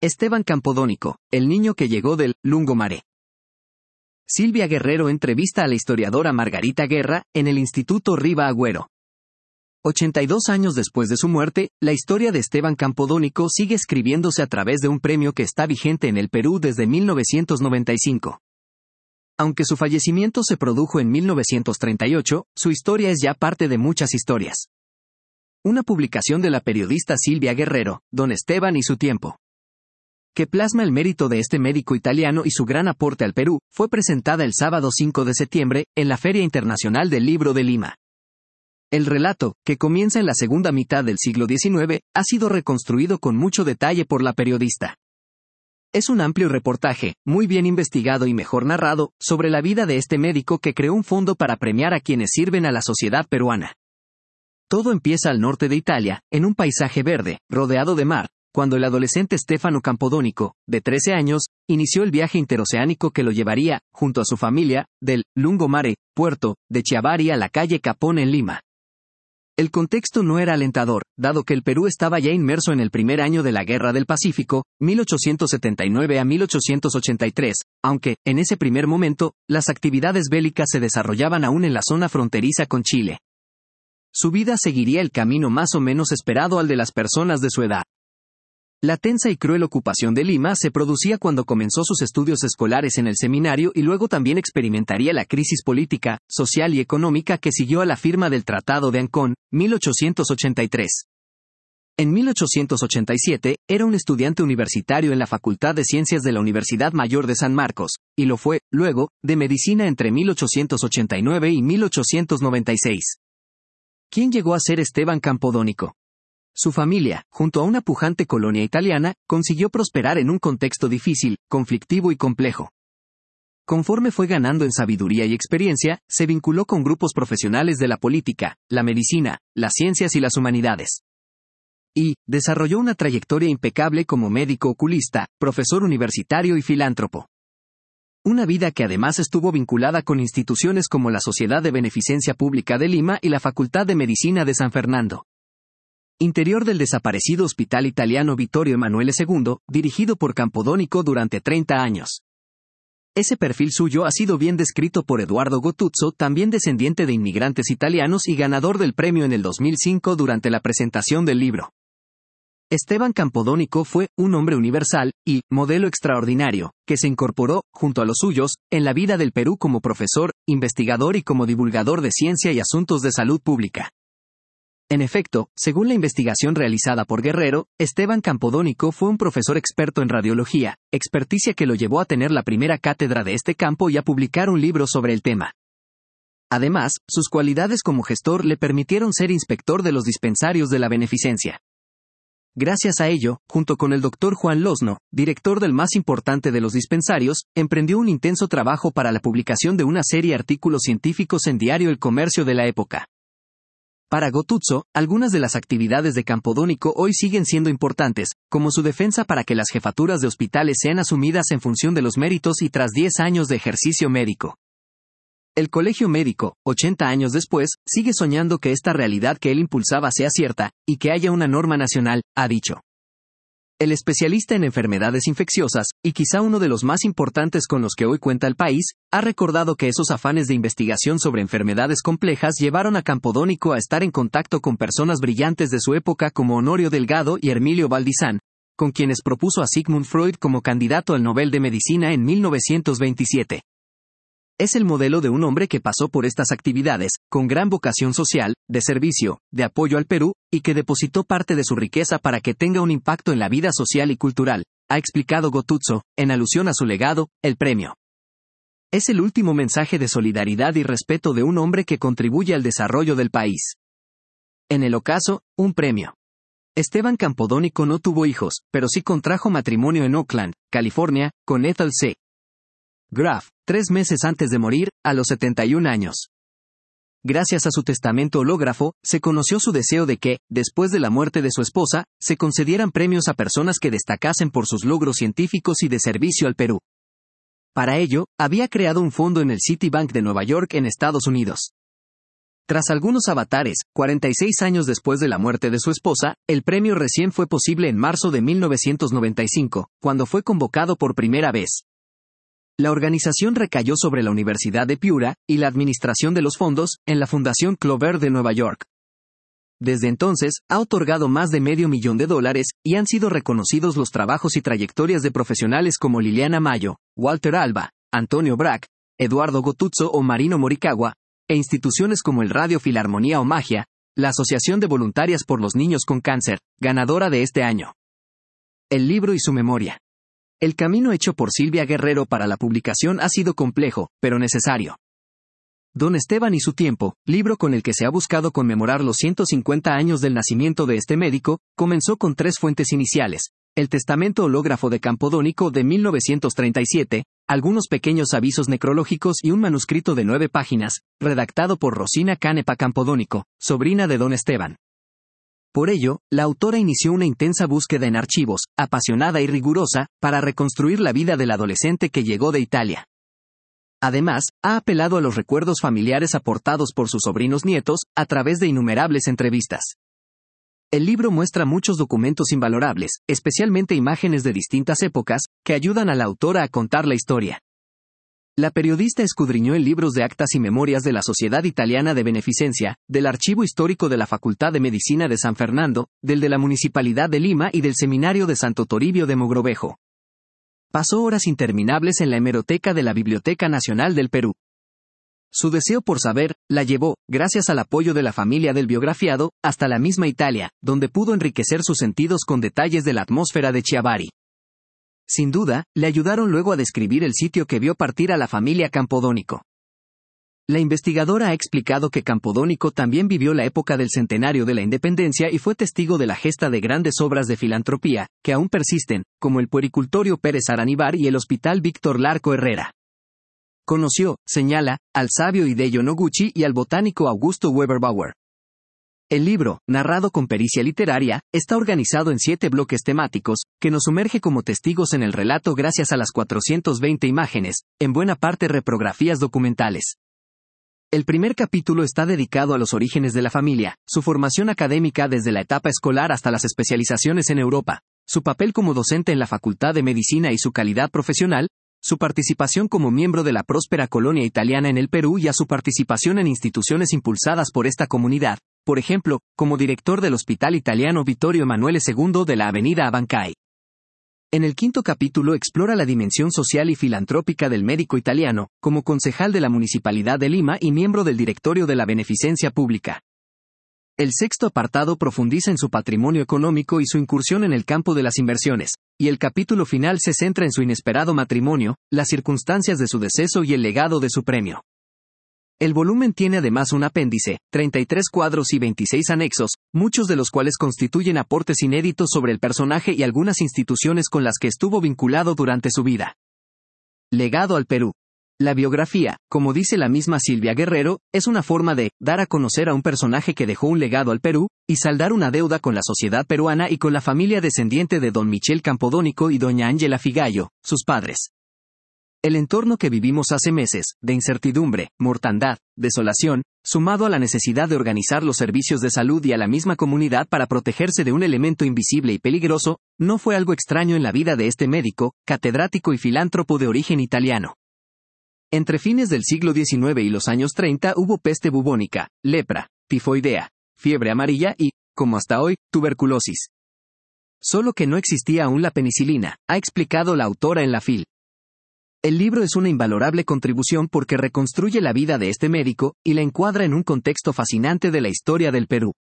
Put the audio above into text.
Esteban Campodónico, el niño que llegó del Lungomare. Silvia Guerrero entrevista a la historiadora Margarita Guerra, en el Instituto Riva Agüero. 82 años después de su muerte, la historia de Esteban Campodónico sigue escribiéndose a través de un premio que está vigente en el Perú desde 1995. Aunque su fallecimiento se produjo en 1938, su historia es ya parte de muchas historias. Una publicación de la periodista Silvia Guerrero, Don Esteban y su tiempo, que plasma el mérito de este médico italiano y su gran aporte al Perú, fue presentada el sábado 5 de septiembre, en la Feria Internacional del Libro de Lima. El relato, que comienza en la segunda mitad del siglo XIX, ha sido reconstruido con mucho detalle por la periodista. Es un amplio reportaje, muy bien investigado y mejor narrado, sobre la vida de este médico que creó un fondo para premiar a quienes sirven a la sociedad peruana. Todo empieza al norte de Italia, en un paisaje verde, rodeado de mar, cuando el adolescente Stefano Campodónico, de 13 años, inició el viaje interoceánico que lo llevaría, junto a su familia, del Lungomare, puerto, de Chiavari a la calle Capone en Lima. El contexto no era alentador, dado que el Perú estaba ya inmerso en el primer año de la Guerra del Pacífico, 1879 a 1883, aunque, en ese primer momento, las actividades bélicas se desarrollaban aún en la zona fronteriza con Chile. Su vida seguiría el camino más o menos esperado al de las personas de su edad. La tensa y cruel ocupación de Lima se producía cuando comenzó sus estudios escolares en el seminario y luego también experimentaría la crisis política, social y económica que siguió a la firma del Tratado de Ancón, 1883. En 1887, era un estudiante universitario en la Facultad de Ciencias de la Universidad Mayor de San Marcos, y lo fue, luego, de Medicina entre 1889 y 1896. ¿Quién llegó a ser Esteban Campodónico? Su familia, junto a una pujante colonia italiana, consiguió prosperar en un contexto difícil, conflictivo y complejo. Conforme fue ganando en sabiduría y experiencia, se vinculó con grupos profesionales de la política, la medicina, las ciencias y las humanidades. Y desarrolló una trayectoria impecable como médico oculista, profesor universitario y filántropo. Una vida que además estuvo vinculada con instituciones como la Sociedad de Beneficencia Pública de Lima y la Facultad de Medicina de San Fernando. Interior del desaparecido Hospital Italiano Vittorio Emanuele II, dirigido por Campodónico durante 30 años. Ese perfil suyo ha sido bien descrito por Eduardo Gotuzzo, también descendiente de inmigrantes italianos y ganador del premio en el 2005 durante la presentación del libro. Esteban Campodónico fue un hombre universal y modelo extraordinario, que se incorporó, junto a los suyos, en la vida del Perú como profesor, investigador y como divulgador de ciencia y asuntos de salud pública. En efecto, según la investigación realizada por Guerrero, Esteban Campodónico fue un profesor experto en radiología, experticia que lo llevó a tener la primera cátedra de este campo y a publicar un libro sobre el tema. Además, sus cualidades como gestor le permitieron ser inspector de los dispensarios de la beneficencia. Gracias a ello, junto con el Dr. Juan Lozno, director del más importante de los dispensarios, emprendió un intenso trabajo para la publicación de una serie de artículos científicos en diario El Comercio de la época. Para Gotuzzo, algunas de las actividades de Campodónico hoy siguen siendo importantes, como su defensa para que las jefaturas de hospitales sean asumidas en función de los méritos y tras 10 años de ejercicio médico. El Colegio Médico, 80 años después, sigue soñando que esta realidad que él impulsaba sea cierta, y que haya una norma nacional, ha dicho. El especialista en enfermedades infecciosas, y quizá uno de los más importantes con los que hoy cuenta el país, ha recordado que esos afanes de investigación sobre enfermedades complejas llevaron a Campodónico a estar en contacto con personas brillantes de su época como Honorio Delgado y Hermilio Valdizán, con quienes propuso a Sigmund Freud como candidato al Nobel de Medicina en 1927. Es el modelo de un hombre que pasó por estas actividades, con gran vocación social, de servicio, de apoyo al Perú, y que depositó parte de su riqueza para que tenga un impacto en la vida social y cultural, ha explicado Gotuzzo, en alusión a su legado, el premio. Es el último mensaje de solidaridad y respeto de un hombre que contribuye al desarrollo del país. En el ocaso, un premio. Esteban Campodónico no tuvo hijos, pero sí contrajo matrimonio en Oakland, California, con Ethel C. Graff, 3 meses antes de morir, a los 71 años. Gracias a su testamento hológrafo, se conoció su deseo de que, después de la muerte de su esposa, se concedieran premios a personas que destacasen por sus logros científicos y de servicio al Perú. Para ello, había creado un fondo en el Citibank de Nueva York en Estados Unidos. Tras algunos avatares, 46 años después de la muerte de su esposa, el premio recién fue posible en marzo de 1995, cuando fue convocado por primera vez. La organización recayó sobre la Universidad de Piura, y la administración de los fondos, en la Fundación Clover de Nueva York. Desde entonces, ha otorgado más de $500,000, y han sido reconocidos los trabajos y trayectorias de profesionales como Liliana Mayo, Walter Alba, Antonio Brack, Eduardo Gotuzzo o Marino Morikawa, e instituciones como el Radio Filarmonía o Magia, la Asociación de Voluntarias por los Niños con Cáncer, ganadora de este año. El libro y su memoria. El camino hecho por Silvia Guerrero para la publicación ha sido complejo, pero necesario. Don Esteban y su tiempo, libro con el que se ha buscado conmemorar los 150 años del nacimiento de este médico, comenzó con 3 fuentes iniciales: el testamento hológrafo de Campodónico de 1937, algunos pequeños avisos necrológicos y un manuscrito de 9 páginas, redactado por Rosina Canepa Campodónico, sobrina de don Esteban. Por ello, la autora inició una intensa búsqueda en archivos, apasionada y rigurosa, para reconstruir la vida del adolescente que llegó de Italia. Además, ha apelado a los recuerdos familiares aportados por sus sobrinos nietos, a través de innumerables entrevistas. El libro muestra muchos documentos invalorables, especialmente imágenes de distintas épocas, que ayudan a la autora a contar la historia. La periodista escudriñó en libros de actas y memorias de la Sociedad Italiana de Beneficencia, del Archivo Histórico de la Facultad de Medicina de San Fernando, del de la Municipalidad de Lima y del Seminario de Santo Toribio de Mogrovejo. Pasó horas interminables en la hemeroteca de la Biblioteca Nacional del Perú. Su deseo por saber, la llevó, gracias al apoyo de la familia del biografiado, hasta la misma Italia, donde pudo enriquecer sus sentidos con detalles de la atmósfera de Chiavari. Sin duda, le ayudaron luego a describir el sitio que vio partir a la familia Campodónico. La investigadora ha explicado que Campodónico también vivió la época del centenario de la independencia y fue testigo de la gesta de grandes obras de filantropía, que aún persisten, como el Puericultorio Pérez Araníbar y el Hospital Víctor Larco Herrera. Conoció, señala, al sabio Hideo Noguchi y al botánico Augusto Weber Bauer. El libro, narrado con pericia literaria, está organizado en 7 bloques temáticos, que nos sumerge como testigos en el relato gracias a las 420 imágenes, en buena parte reprografías documentales. El primer capítulo está dedicado a los orígenes de la familia, su formación académica desde la etapa escolar hasta las especializaciones en Europa, su papel como docente en la Facultad de Medicina y su calidad profesional, su participación como miembro de la próspera colonia italiana en el Perú y a su participación en instituciones impulsadas por esta comunidad, por ejemplo, como director del Hospital Italiano Vittorio Emanuele II de la Avenida Abancay. En el 5º capítulo explora la dimensión social y filantrópica del médico italiano, como concejal de la Municipalidad de Lima y miembro del directorio de la Beneficencia Pública. El 6º apartado profundiza en su patrimonio económico y su incursión en el campo de las inversiones, y el capítulo final se centra en su inesperado matrimonio, las circunstancias de su deceso y el legado de su premio. El volumen tiene además un apéndice, 33 cuadros y 26 anexos, muchos de los cuales constituyen aportes inéditos sobre el personaje y algunas instituciones con las que estuvo vinculado durante su vida. Legado al Perú. La biografía, como dice la misma Silvia Guerrero, es una forma de dar a conocer a un personaje que dejó un legado al Perú, y saldar una deuda con la sociedad peruana y con la familia descendiente de don Michel Campodónico y doña Ángela Figallo, sus padres. El entorno que vivimos hace meses, de incertidumbre, mortandad, desolación, sumado a la necesidad de organizar los servicios de salud y a la misma comunidad para protegerse de un elemento invisible y peligroso, no fue algo extraño en la vida de este médico, catedrático y filántropo de origen italiano. Entre fines del siglo XIX y los años 30 hubo peste bubónica, lepra, tifoidea, fiebre amarilla y, como hasta hoy, tuberculosis. Solo que no existía aún la penicilina, ha explicado la autora en la FIL. El libro es una invalorable contribución porque reconstruye la vida de este médico y la encuadra en un contexto fascinante de la historia del Perú.